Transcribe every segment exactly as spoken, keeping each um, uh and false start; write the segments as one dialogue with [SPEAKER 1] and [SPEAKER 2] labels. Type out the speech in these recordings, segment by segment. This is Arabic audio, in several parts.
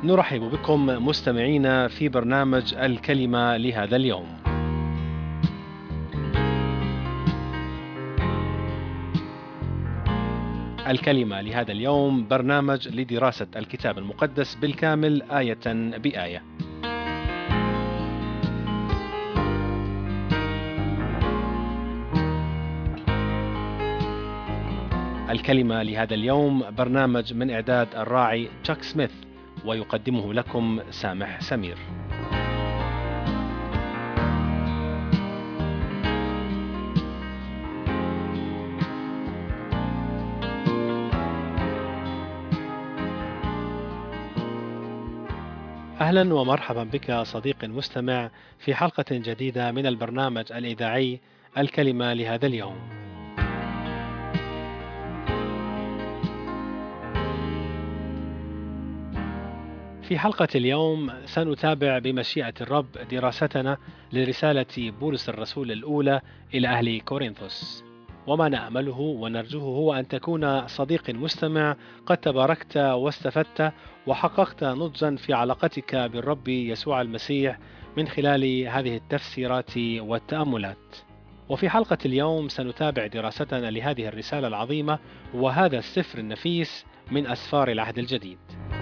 [SPEAKER 1] نرحب بكم مستمعينا في برنامج الكلمة لهذا اليوم. الكلمة لهذا اليوم برنامج لدراسة الكتاب المقدس بالكامل آية بآية. الكلمة لهذا اليوم برنامج من إعداد الراعي تشاك سميث، ويقدمه لكم سامح سمير. أهلا ومرحبا بك صديقي المستمع في حلقة جديدة من البرنامج الإذاعي الكلمة لهذا اليوم. في حلقة اليوم سنتابع بمشيئة الرب دراستنا لرسالة بولس الرسول الأولى إلى أهل كورنثوس، وما نأمله ونرجوه هو أن تكون صديق مستمع قد تباركت واستفدت وحققت نضجا في علاقتك بالرب يسوع المسيح من خلال هذه التفسيرات والتأملات. وفي حلقة اليوم سنتابع دراستنا لهذه الرسالة العظيمة وهذا السفر النفيس من أسفار العهد الجديد.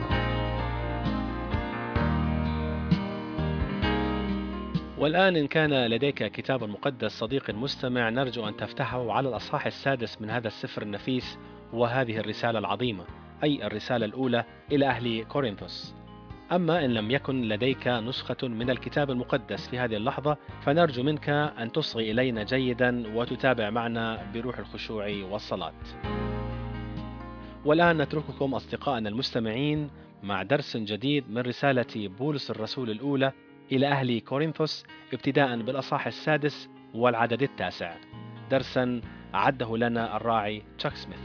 [SPEAKER 1] والآن إن كان لديك كتاب مقدس صديقي المستمع، نرجو أن تفتحه على الأصحاح السادس من هذا السفر النفيس وهذه الرسالة العظيمة، أي الرسالة الأولى إلى أهل كورنثوس. أما إن لم يكن لديك نسخة من الكتاب المقدس في هذه اللحظة، فنرجو منك أن تصغي إلينا جيدا وتتابع معنا بروح الخشوع والصلاة. والآن نترككم أصدقائنا المستمعين مع درس جديد من رسالة بولس الرسول الأولى إلى أهل كورنثوس، ابتداء بالأصحاح السادس والعدد التاسع، درسا أعده لنا الراعي تشاك سميث.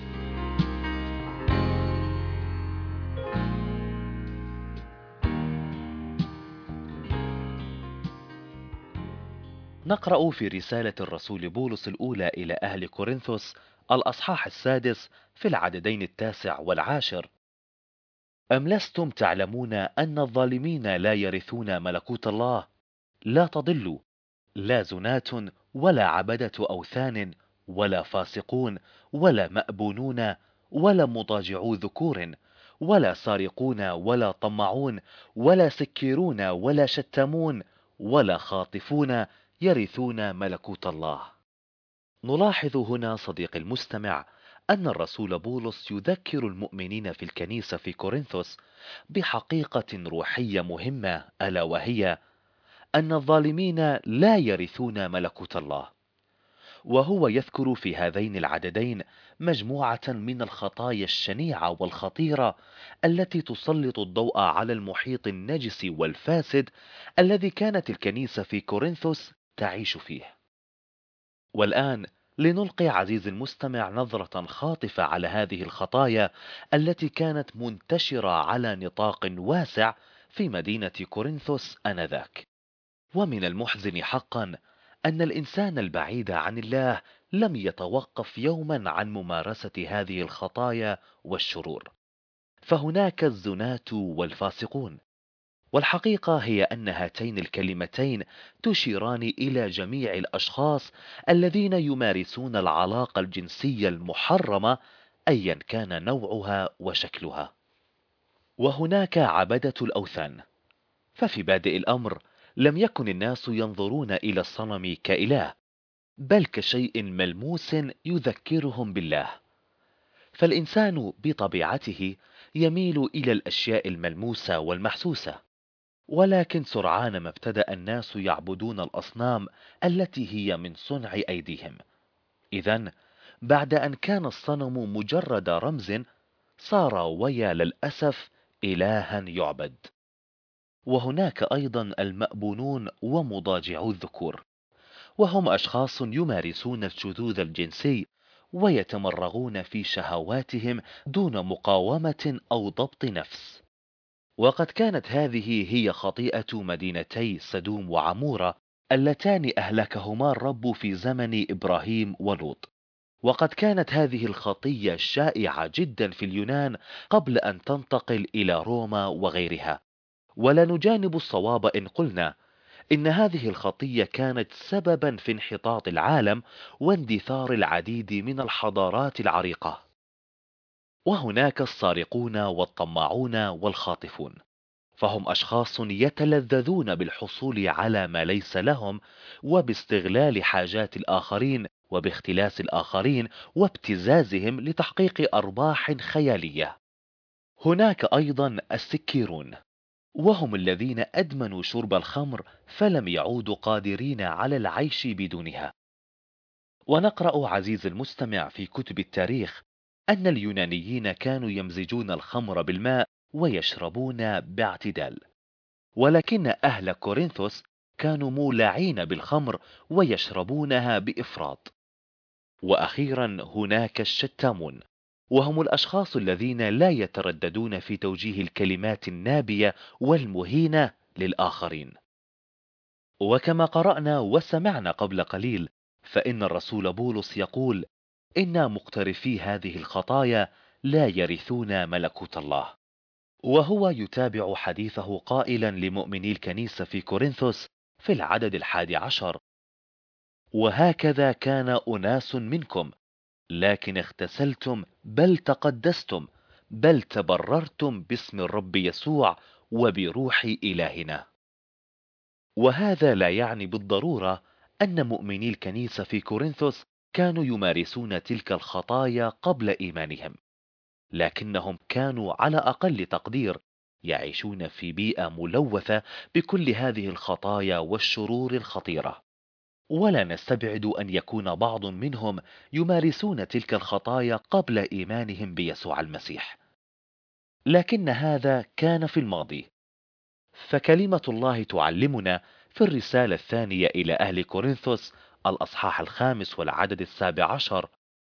[SPEAKER 2] نقرأ في رسالة الرسول بولس الأولى إلى أهل كورنثوس الأصحاح السادس في العددين التاسع والعاشر. أم لستم تعلمون أن الظالمين لا يرثون ملكوت الله؟ لا تضلوا، لا زنات ولا عبدة أوثان ولا فاسقون ولا مأبونون ولا مضاجعو ذكور ولا سارقون ولا طمعون ولا سكيرون ولا شتامون ولا خاطفون يرثون ملكوت الله. نلاحظ هنا صديقي المستمع أن الرسول بولس يذكر المؤمنين في الكنيسة في كورنثوس بحقيقة روحية مهمة، ألا وهي أن الظالمين لا يرثون ملكوت الله. وهو يذكر في هذين العددين مجموعة من الخطايا الشنيعة والخطيرة التي تسلط الضوء على المحيط النجس والفاسد الذي كانت الكنيسة في كورنثوس تعيش فيه. والآن لنلقي عزيزي المستمع نظرة خاطفة على هذه الخطايا التي كانت منتشرة على نطاق واسع في مدينة كورنثوس آنذاك. ومن المحزن حقا أن الإنسان البعيد عن الله لم يتوقف يوما عن ممارسة هذه الخطايا والشرور، فهناك الزناة والفاسقون. والحقيقة هي أن هاتين الكلمتين تشيران إلى جميع الأشخاص الذين يمارسون العلاقة الجنسية المحرمة أيا كان نوعها وشكلها. وهناك عبدة الأوثان، ففي بادئ الأمر لم يكن الناس ينظرون إلى الصنم كإله، بل كشيء ملموس يذكرهم بالله. فالإنسان بطبيعته يميل إلى الأشياء الملموسة والمحسوسة، ولكن سرعان ما ابتدأ الناس يعبدون الأصنام التي هي من صنع أيديهم. إذن بعد أن كان الصنم مجرد رمز، صار ويا للأسف إلها يعبد. وهناك أيضا المأبونون ومضاجعو الذكور، وهم أشخاص يمارسون الشذوذ الجنسي ويتمرغون في شهواتهم دون مقاومة أو ضبط نفس. وقد كانت هذه هي خطيئة مدينتي سدوم وعمورة اللتان أهلكهما الرب في زمن إبراهيم ولوط. وقد كانت هذه الخطية شائعة جدا في اليونان قبل أن تنتقل إلى روما وغيرها، ولا نجانب الصواب إن قلنا إن هذه الخطية كانت سببا في انحطاط العالم واندثار العديد من الحضارات العريقة. وهناك السارقون والطماعون والخاطفون، فهم أشخاص يتلذذون بالحصول على ما ليس لهم، وباستغلال حاجات الآخرين وباختلاس الآخرين وابتزازهم لتحقيق أرباح خيالية. هناك أيضا السكيرون، وهم الذين أدمنوا شرب الخمر فلم يعودوا قادرين على العيش بدونها. ونقرأ عزيز المستمع في كتب التاريخ أن اليونانيين كانوا يمزجون الخمر بالماء ويشربون باعتدال، ولكن أهل كورنثوس كانوا مولعين بالخمر ويشربونها بإفراط. وأخيرا هناك الشتامون، وهم الأشخاص الذين لا يترددون في توجيه الكلمات النابية والمهينة للآخرين. وكما قرأنا وسمعنا قبل قليل، فإن الرسول بولس يقول إن مقترفي هذه الخطايا لا يرثون ملكوت الله. وهو يتابع حديثه قائلا لمؤمني الكنيسة في كورنثوس في العدد الحادي عشر: وهكذا كان أناس منكم، لكن اغتسلتم بل تقدستم بل تبررتم باسم الرب يسوع وبروح إلهنا. وهذا لا يعني بالضرورة أن مؤمني الكنيسة في كورنثوس كانوا يمارسون تلك الخطايا قبل إيمانهم، لكنهم كانوا على أقل تقدير يعيشون في بيئة ملوثة بكل هذه الخطايا والشرور الخطيرة. ولا نستبعد أن يكون بعض منهم يمارسون تلك الخطايا قبل إيمانهم بيسوع المسيح، لكن هذا كان في الماضي. فكلمة الله تعلمنا في الرسالة الثانية إلى أهل كورنثوس الأصحاح الخامس والعدد السابع عشر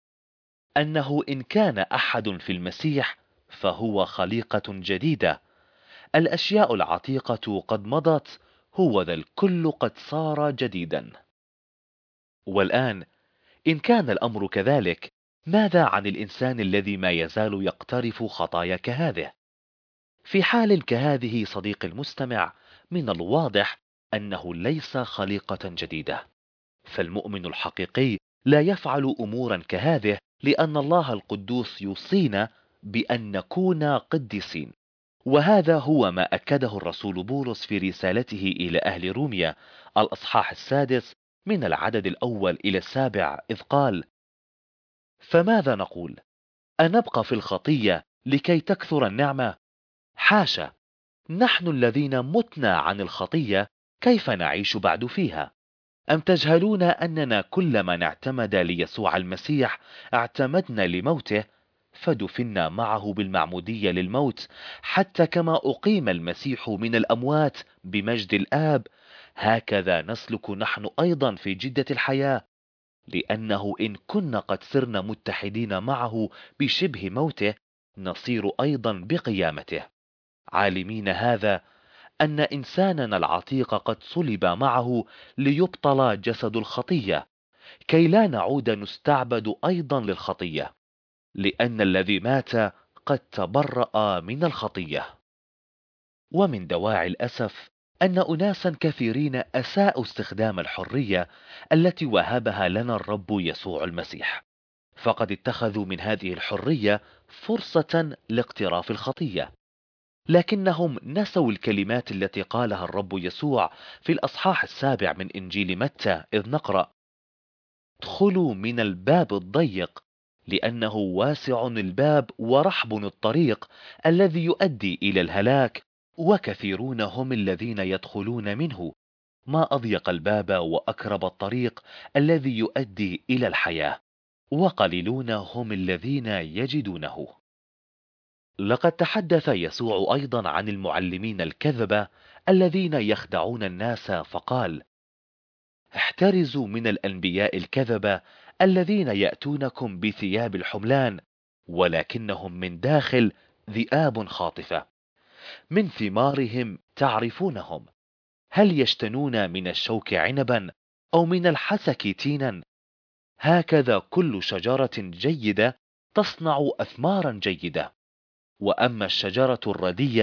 [SPEAKER 2] أنه إن كان أحد في المسيح فهو خليقة جديدة، الأشياء العتيقة قد مضت، هو ذا الكل قد صار جديدا. والآن إن كان الأمر كذلك، ماذا عن الإنسان الذي ما يزال يقترف خطايا كهذه؟ في حال كهذه صديق المستمع، من الواضح أنه ليس خليقة جديدة، فالمؤمن الحقيقي لا يفعل أمورا كهذه، لأن الله القدوس يوصينا بأن نكون قديسين. وهذا هو ما أكده الرسول بولس في رسالته إلى أهل روميا الأصحاح السادس من العدد الأول إلى السابع، إذ قال: فماذا نقول؟ أنبقى في الخطية لكي تكثر النعمة؟ حاشا، نحن الذين متنا عن الخطية كيف نعيش بعد فيها؟ أم تجهلون أننا كلما نعتمد ليسوع المسيح اعتمدنا لموته، فدفنا معه بالمعمودية للموت، حتى كما أقيم المسيح من الأموات بمجد الآب، هكذا نسلك نحن أيضا في جدة الحياة. لأنه إن كنا قد صرنا متحدين معه بشبه موته، نصير أيضا بقيامته، عالمين هذا أن إنساننا العتيق قد صلب معه ليبطل جسد الخطية، كي لا نعود نستعبد أيضا للخطية، لأن الذي مات قد تبرأ من الخطية. ومن دواعي الأسف أن أناسا كثيرين أساءوا استخدام الحرية التي وهبها لنا الرب يسوع المسيح، فقد اتخذوا من هذه الحرية فرصة لاقتراف الخطية، لكنهم نسوا الكلمات التي قالها الرب يسوع في الأصحاح السابع من إنجيل متى، إذ نقرأ: ادخلوا من الباب الضيق، لأنه واسع الباب ورحب الطريق الذي يؤدي إلى الهلاك، وكثيرون هم الذين يدخلون منه. ما أضيق الباب وأكرب الطريق الذي يؤدي إلى الحياة، وقليلون هم الذين يجدونه. لقد تحدث يسوع أيضا عن المعلمين الكذبة الذين يخدعون الناس، فقال: احترزوا من الأنبياء الكذبة الذين يأتونكم بثياب الحملان، ولكنهم من داخل ذئاب خاطفة. من ثمارهم تعرفونهم، هل يشتنون من الشوك عنبا أو من الحسك تينا؟ هكذا كل شجرة جيدة تصنع أثمارا جيدة، وأما الشجرة الردية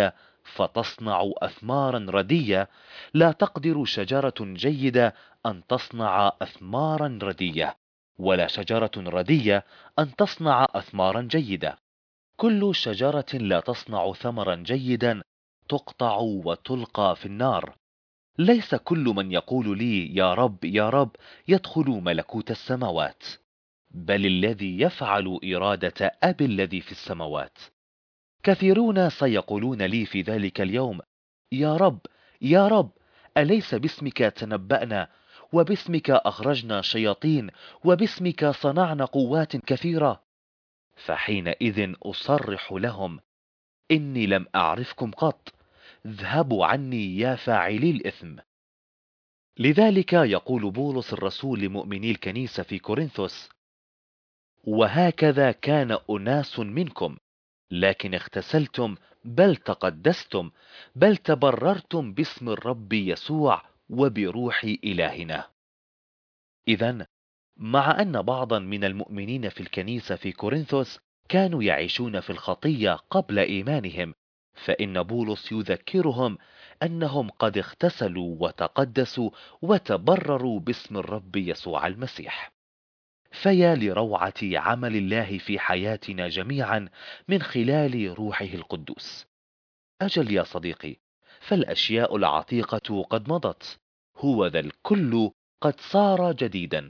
[SPEAKER 2] فتصنع أثمارا ردية، لا تقدر شجرة جيدة أن تصنع أثمارا ردية، ولا شجرة ردية أن تصنع أثمارا جيدة. كل شجرة لا تصنع ثمرا جيدا تقطع وتلقى في النار. ليس كل من يقول لي يا رب يا رب يدخل ملكوت السماوات، بل الذي يفعل إرادة أبي الذي في السماوات. كثيرون سيقولون لي في ذلك اليوم: يا رب يا رب، أليس باسمك تنبأنا، وباسمك أخرجنا شياطين، وباسمك صنعنا قوات كثيرة؟ فحينئذ أصرح لهم: إني لم أعرفكم قط، اذهبوا عني يا فاعلي الإثم. لذلك يقول بولس الرسول لمؤمني الكنيسة في كورنثوس: وهكذا كان أناس منكم، لكن اغتسلتم، بل تقدستم، بل تبررتم باسم الرب يسوع وبروح إلهنا. إذن مع أن بعضا من المؤمنين في الكنيسة في كورنثوس كانوا يعيشون في الخطية قبل إيمانهم، فإن بولس يذكرهم أنهم قد اغتسلوا وتقدسوا وتبرروا باسم الرب يسوع المسيح. فيا لروعة عمل الله في حياتنا جميعا من خلال روحه القدوس. أجل يا صديقي، فالأشياء العتيقة قد مضت، هو ذا الكل قد صار جديدا.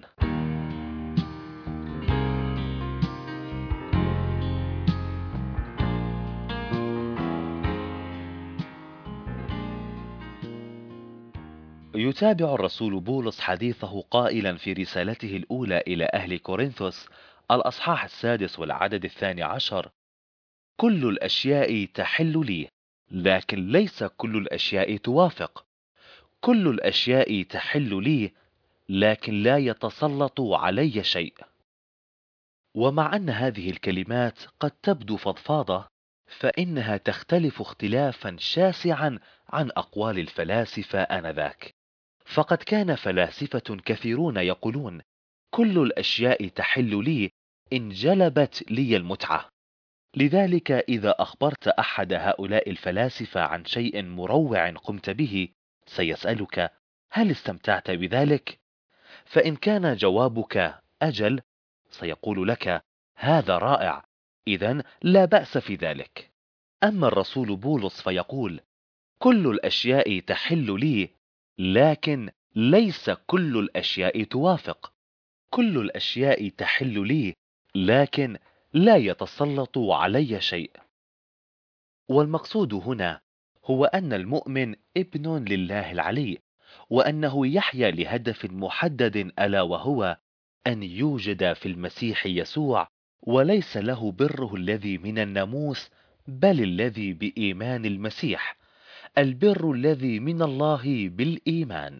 [SPEAKER 2] يتابع الرسول بولس حديثه قائلا في رسالته الأولى إلى أهل كورنثوس الأصحاح السادس والعدد الثاني عشر: كل الأشياء تحل لي، لكن ليس كل الأشياء توافق. كل الأشياء تحل لي، لكن لا يتسلط علي شيء. ومع أن هذه الكلمات قد تبدو فضفاضة، فإنها تختلف اختلافا شاسعا عن أقوال الفلاسفة آنذاك. فقد كان فلاسفة كثيرون يقولون: كل الأشياء تحل لي إن جلبت لي المتعة. لذلك إذا أخبرت أحد هؤلاء الفلاسفة عن شيء مروع قمت به، سيسألك: هل استمتعت بذلك؟ فإن كان جوابك أجل، سيقول لك: هذا رائع، إذن لا بأس في ذلك. أما الرسول بولس فيقول: كل الأشياء تحل لي، لكن ليس كل الأشياء توافق. كل الأشياء تحل لي، لكن لا يتسلط علي شيء. والمقصود هنا هو أن المؤمن ابن لله العلي، وأنه يحيا لهدف محدد، ألا وهو أن يوجد في المسيح يسوع، وليس له بره الذي من الناموس، بل الذي بإيمان المسيح، البر الذي من الله بالإيمان.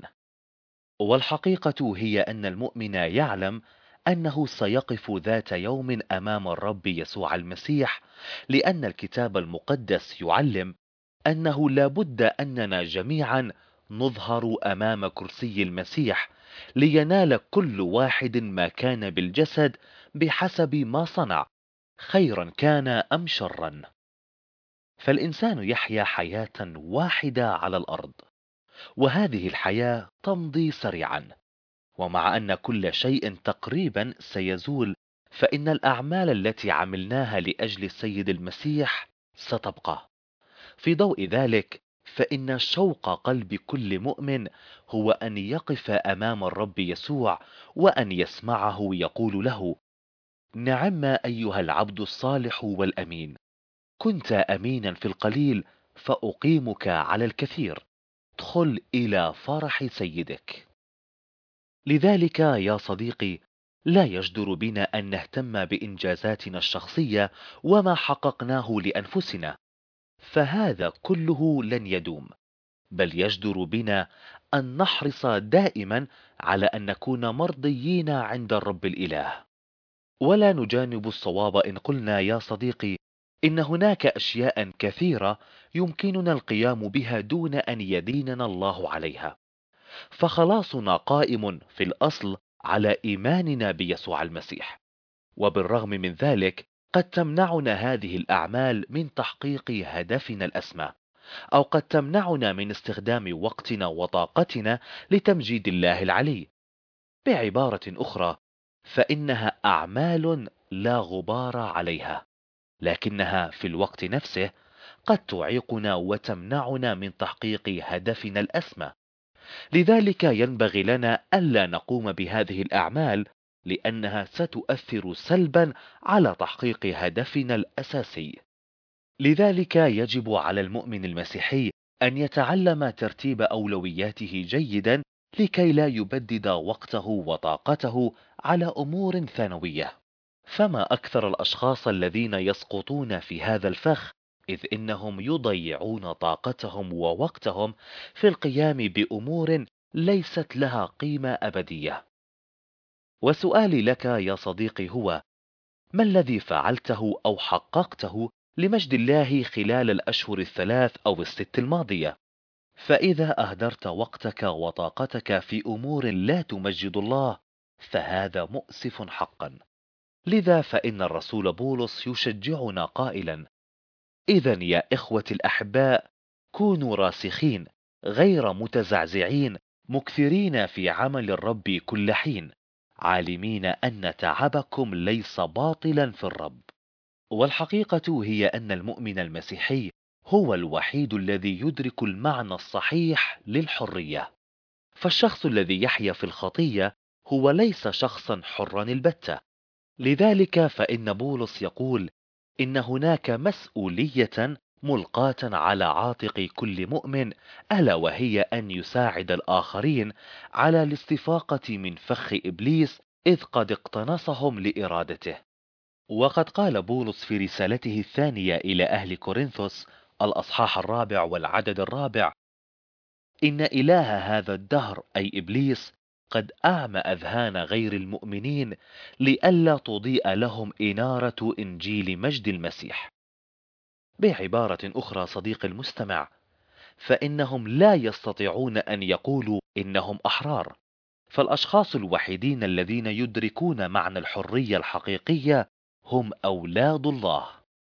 [SPEAKER 2] والحقيقة هي أن المؤمن يعلم أنه سيقف ذات يوم أمام الرب يسوع المسيح، لأن الكتاب المقدس يعلم أنه لا بد أننا جميعا نظهر أمام كرسي المسيح، لينال كل واحد ما كان بالجسد بحسب ما صنع، خيرا كان أم شرا. فالإنسان يحيا حياة واحدة على الأرض، وهذه الحياة تمضي سريعا. ومع أن كل شيء تقريبا سيزول، فإن الأعمال التي عملناها لأجل السيد المسيح ستبقى. في ضوء ذلك، فإن شوق قلب كل مؤمن هو أن يقف أمام الرب يسوع، وأن يسمعه يقول له: نعم أيها العبد الصالح والأمين، كنت أمينا في القليل فأقيمك على الكثير، ادخل إلى فرح سيدك. لذلك يا صديقي، لا يجدر بنا أن نهتم بإنجازاتنا الشخصية وما حققناه لأنفسنا، فهذا كله لن يدوم، بل يجدر بنا أن نحرص دائما على أن نكون مرضيين عند الرب الإله. ولا نجانب الصواب إن قلنا يا صديقي إن هناك أشياء كثيرة يمكننا القيام بها دون أن يديننا الله عليها، فخلاصنا قائم في الأصل على إيماننا بيسوع المسيح. وبالرغم من ذلك قد تمنعنا هذه الأعمال من تحقيق هدفنا الأسمى، أو قد تمنعنا من استخدام وقتنا وطاقتنا لتمجيد الله العلي. بعبارة أخرى، فإنها أعمال لا غبار عليها، لكنها في الوقت نفسه قد تعيقنا وتمنعنا من تحقيق هدفنا الأسمى. لذلك ينبغي لنا ألا نقوم بهذه الأعمال، لأنها ستؤثر سلبا على تحقيق هدفنا الأساسي. لذلك يجب على المؤمن المسيحي أن يتعلم ترتيب أولوياته جيدا، لكي لا يبدد وقته وطاقته على أمور ثانوية. فما أكثر الأشخاص الذين يسقطون في هذا الفخ، إذ إنهم يضيعون طاقتهم ووقتهم في القيام بأمور ليست لها قيمة أبدية. وسؤالي لك يا صديقي هو: ما الذي فعلته أو حققته لمجد الله خلال الأشهر الثلاث أو الست الماضية؟ فإذا أهدرت وقتك وطاقتك في أمور لا تمجد الله، فهذا مؤسف حقا. لذا فإن الرسول بولس يشجعنا قائلا: إذن يا إخوة الأحباء، كونوا راسخين غير متزعزعين، مكثرين في عمل الرب كل حين، عالمين أن تعبكم ليس باطلا في الرب. والحقيقة هي أن المؤمن المسيحي هو الوحيد الذي يدرك المعنى الصحيح للحرية. فالشخص الذي يحيا في الخطية هو ليس شخصا حرا البتة. لذلك فإن بولس يقول إن هناك مسؤولية ملقاة على عاتق كل مؤمن، ألا وهي أن يساعد الآخرين على الاستفاقة من فخ إبليس، إذ قد اقتنصهم لإرادته. وقد قال بولس في رسالته الثانية إلى أهل كورنثوس الأصحاح الرابع والعدد الرابع: إن إله هذا الدهر أي إبليس قد أعمى أذهان غير المؤمنين، لئلا تضيء لهم إنارة إنجيل مجد المسيح. بعبارة أخرى صديقي المستمع، فإنهم لا يستطيعون أن يقولوا إنهم أحرار. فالأشخاص الوحيدين الذين يدركون معنى الحرية الحقيقية هم أولاد الله.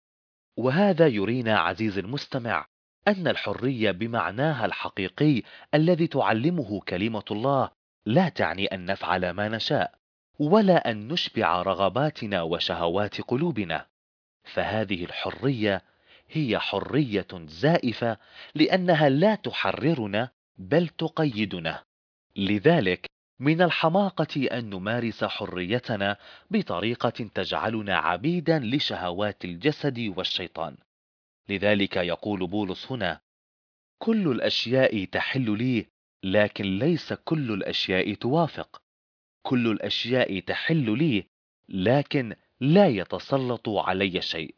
[SPEAKER 2] وهذا يرينا عزيزي المستمع أن الحرية بمعناها الحقيقي الذي تعلمه كلمة الله لا تعني أن نفعل ما نشاء، ولا أن نشبع رغباتنا وشهوات قلوبنا. فهذه الحرية هي حرية زائفة، لأنها لا تحررنا بل تقيدنا. لذلك من الحماقة أن نمارس حريتنا بطريقة تجعلنا عبيدا لشهوات الجسد والشيطان. لذلك يقول بولس هنا: كل الأشياء تحل لي، لكن ليس كل الأشياء توافق. كل الأشياء تحل لي، لكن لا يتسلط علي شيء.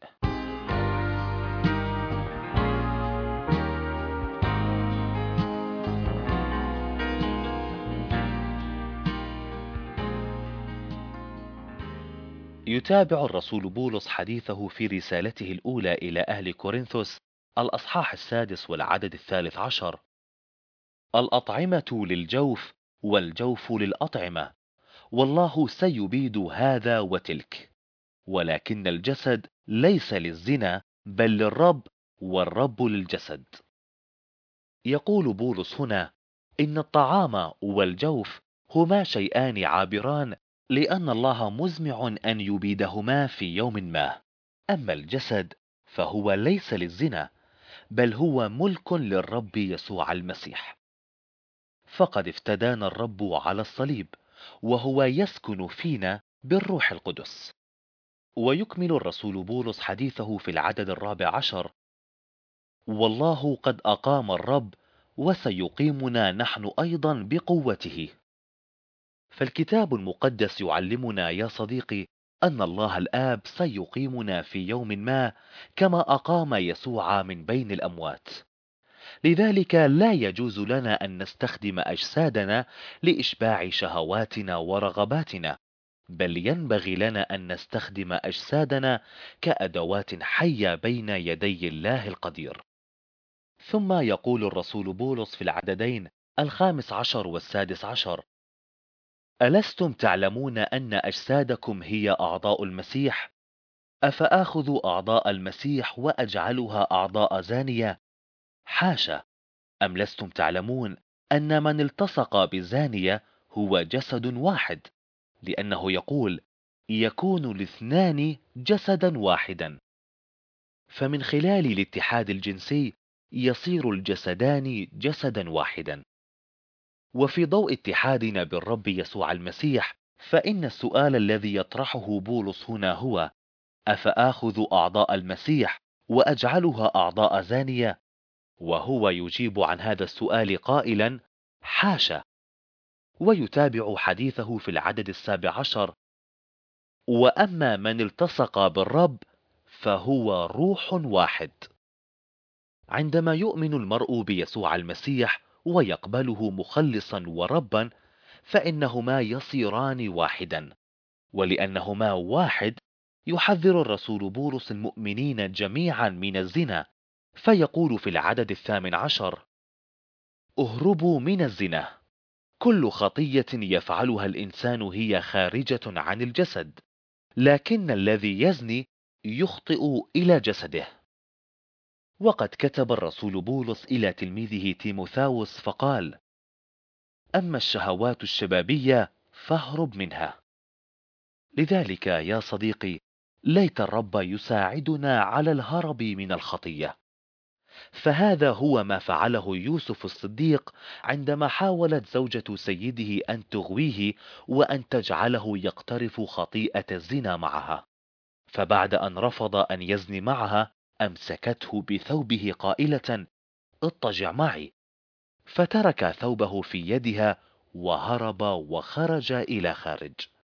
[SPEAKER 2] يتابع الرسول بولس حديثه في رسالته الأولى إلى أهل كورنثوس الأصحاح السادس والعدد الثالث عشر: الأطعمة للجوف والجوف للأطعمة، والله سيبيد هذا وتلك، ولكن الجسد ليس للزنا بل للرب، والرب للجسد. يقول بولس هنا إن الطعام والجوف هما شيئان عابران، لأن الله مزمع أن يبيدهما في يوم ما. أما الجسد فهو ليس للزنا، بل هو ملك للرب يسوع المسيح. فقد افتدانا الرب على الصليب، وهو يسكن فينا بالروح القدس. ويكمل الرسول بولس حديثه في العدد الرابع عشر: والله قد أقام الرب، وسيقيمنا نحن أيضا بقوته. فالكتاب المقدس يعلمنا يا صديقي أن الله الآب سيقيمنا في يوم ما، كما أقام يسوع من بين الأموات. لذلك لا يجوز لنا أن نستخدم أجسادنا لإشباع شهواتنا ورغباتنا، بل ينبغي لنا أن نستخدم أجسادنا كأدوات حية بين يدي الله القدير. ثم يقول الرسول بولس في العددين الخامس عشر والسادس عشر: ألستم تعلمون أن أجسادكم هي أعضاء المسيح؟ أفآخذ أعضاء المسيح وأجعلها أعضاء زانية؟ حاشا، أم لستم تعلمون أن من التصق بزانية هو جسد واحد، لأنه يقول يكون الاثنان جسدا واحدا. فمن خلال الاتحاد الجنسي يصير الجسدان جسدا واحدا. وفي ضوء اتحادنا بالرب يسوع المسيح، فإن السؤال الذي يطرحه بولس هنا هو: أفآخذ أعضاء المسيح وأجعلها أعضاء زانية؟ وهو يجيب عن هذا السؤال قائلا: حاشا. ويتابع حديثه في العدد السابع عشر: وأما من التصق بالرب فهو روح واحد. عندما يؤمن المرء بيسوع المسيح ويقبله مخلصا وربا، فإنهما يصيران واحدا. ولأنهما واحد، يحذر الرسول بولس المؤمنين جميعا من الزنا، فيقول في العدد الثامن عشر: اهربوا من الزنا. كل خطية يفعلها الإنسان هي خارجة عن الجسد، لكن الذي يزني يخطئ إلى جسده. وقد كتب الرسول بولس إلى تلميذه تيموثاوس فقال: أما الشهوات الشبابية فاهرب منها. لذلك يا صديقي، ليت الرب يساعدنا على الهرب من الخطية. فهذا هو ما فعله يوسف الصديق عندما حاولت زوجة سيده أن تغويه وأن تجعله يقترف خطيئة الزنا معها. فبعد أن رفض أن يزني معها، أمسكته بثوبه قائلة: اضطجع معي. فترك ثوبه في يدها وهرب وخرج إلى خارج.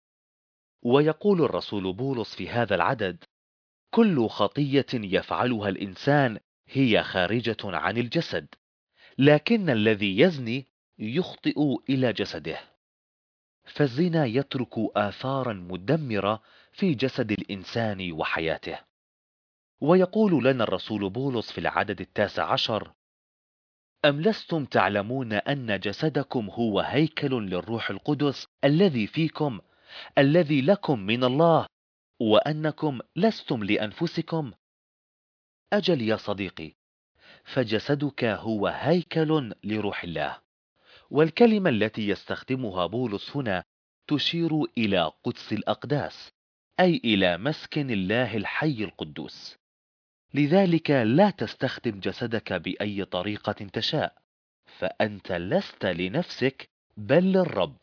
[SPEAKER 2] ويقول الرسول بولس في هذا العدد: كل خطية يفعلها الإنسان هي خارجة عن الجسد، لكن الذي يزني يخطئ إلى جسده. فالزنا يترك آثارا مدمرة في جسد الإنسان وحياته. ويقول لنا الرسول بولس في العدد التاسع عشر: أم لستم تعلمون أن جسدكم هو هيكل للروح القدس الذي فيكم، الذي لكم من الله، وأنكم لستم لأنفسكم؟ أجل يا صديقي، فجسدك هو هيكل لروح الله. والكلمة التي يستخدمها بولس هنا تشير إلى قدس الأقداس، أي إلى مسكن الله الحي القدوس. لذلك لا تستخدم جسدك بأي طريقة تشاء، فأنت لست لنفسك بل للرب.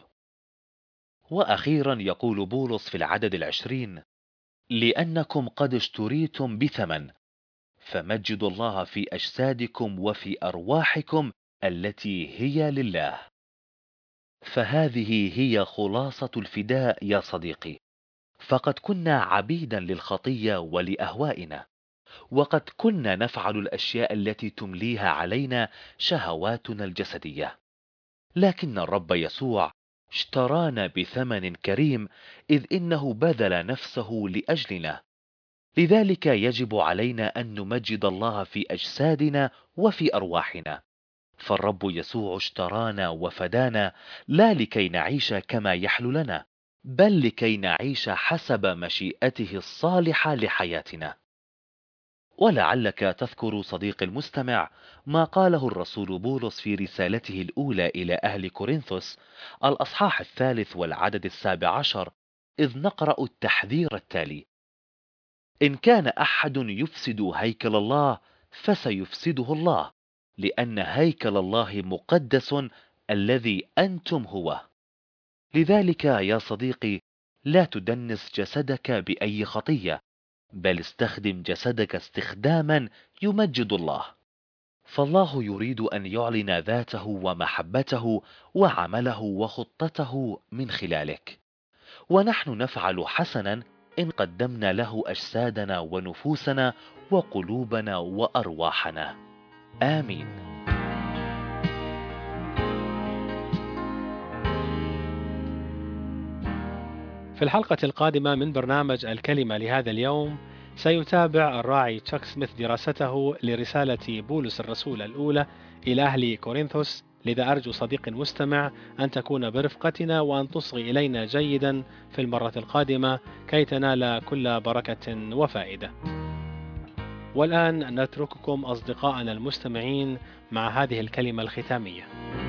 [SPEAKER 2] وأخيرا يقول بولس في العدد العشرين: لأنكم قد اشتريتم بثمن، فمجدوا الله في أجسادكم وفي أرواحكم التي هي لله. فهذه هي خلاصة الفداء يا صديقي. فقد كنا عبيدا للخطية ولأهوائنا، وقد كنا نفعل الأشياء التي تمليها علينا شهواتنا الجسدية، لكن الرب يسوع اشترانا بثمن كريم، إذ إنه بذل نفسه لأجلنا. لذلك يجب علينا أن نمجد الله في أجسادنا وفي أرواحنا. فالرب يسوع اشترانا وفدانا، لا لكي نعيش كما يحلو لنا، بل لكي نعيش حسب مشيئته الصالحة لحياتنا. ولعلك تذكر صديق المستمع ما قاله الرسول بولس في رسالته الأولى إلى أهل كورنثوس الأصحاح الثالث والعدد السابع عشر، إذ نقرأ التحذير التالي: إن كان أحد يفسد هيكل الله فسيفسده الله، لأن هيكل الله مقدس الذي أنتم هو. لذلك يا صديقي، لا تدنس جسدك بأي خطية، بل استخدم جسدك استخداما يمجد الله. فالله يريد أن يعلن ذاته ومحبته وعمله وخطته من خلالك، ونحن نفعل حسنا إن قدمنا له أجسادنا ونفوسنا وقلوبنا وأرواحنا. آمين.
[SPEAKER 1] في الحلقة القادمة من برنامج الكلمة لهذا اليوم سيتابع الراعي تشاك سميث دراسته لرسالة بولس الرسول الأولى إلى أهل كورنثوس. لذا أرجو صديق مستمع أن تكون برفقتنا وأن تصغي إلينا جيدا في المرة القادمة كي تنال كل بركة وفائدة. والآن نترككم أصدقائنا المستمعين مع هذه الكلمة الختامية.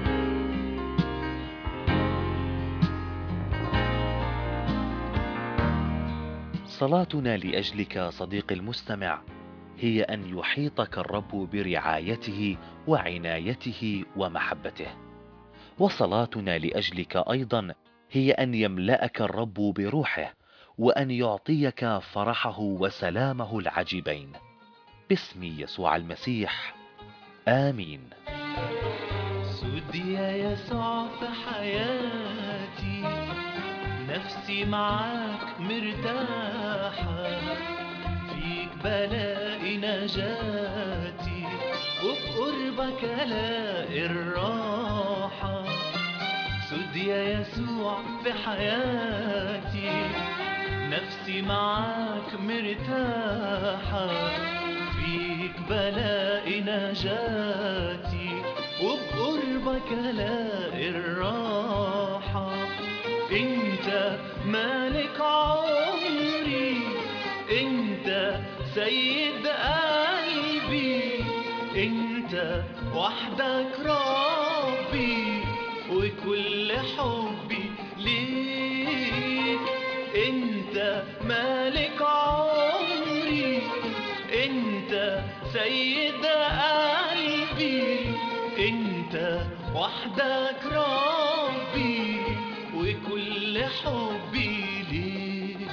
[SPEAKER 2] صلاتنا لأجلك صديقي المستمع هي أن يحيطك الرب برعايته وعنايته ومحبته. وصلاتنا لأجلك أيضا هي أن يملأك الرب بروحه وأن يعطيك فرحه وسلامه العجيبين. باسم يسوع المسيح، آمين.
[SPEAKER 3] سودي يا يسوع في حياتي، نفسي معاك مرتاحة، فيك بلاقي نجاتي وبقربك ألاقي الراحة. سودي يا يسوع في حياتي، نفسي معاك مرتاحة، فيك بلاقي نجاتي وبقربك ألاقي الراحة. انت مالك عمري، انت سيد قلبي، انت وحدك ربي وكل حبي ليك. انت مالك عمري، انت سيد قلبي، انت وحدك ربي وكل حبي ليك.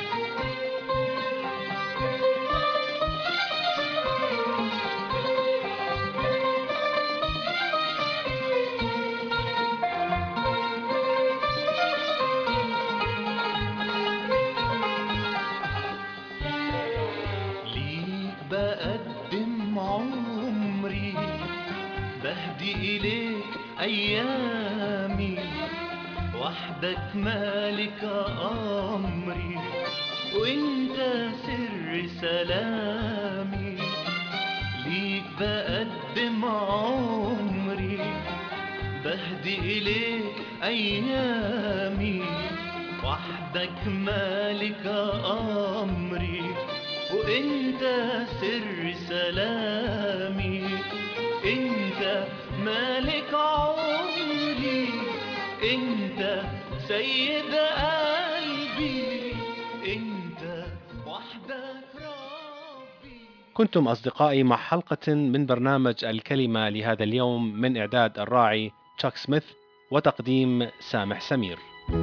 [SPEAKER 3] ليك بقدم عمري، بهدي إليك أيامي، وحدك مالك أمري وإنت سر سلامي. ليك بقدم عمري، بهدي إليك أيامي، وحدك مالك أمري وإنت سر سلامي. انت مالك عمري، انت سيد قلبي، انت وحدك ربي.
[SPEAKER 1] كنتم أصدقائي مع حلقة من برنامج الكلمة لهذا اليوم، من إعداد الراعي تشاك سميث وتقديم سامح سمير.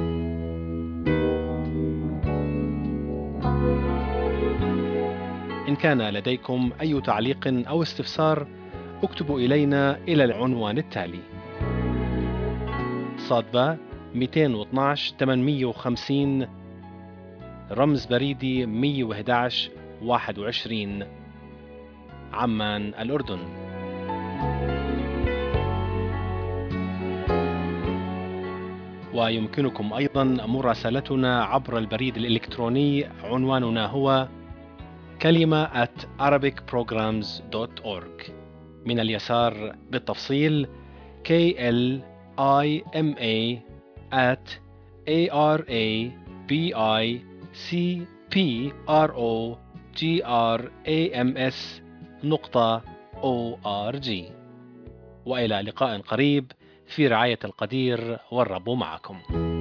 [SPEAKER 1] إن كان لديكم أي تعليق أو استفسار اكتبوا إلينا إلى العنوان التالي: صادبة مئتين واثناشر ثمانمئة وخمسين، رمز بريدي مئة وأحد عشر واحد وعشرين، عمان، الأردن. ويمكنكم أيضا مراسلتنا عبر البريد الإلكتروني، عنواننا هو كلمة at arabic programs dot org. من اليسار بالتفصيل K L I M A at A R A B I C P R O G R A M S نقطة O R G. وإلى لقاء قريب في رعاية القدير، والرب معكم.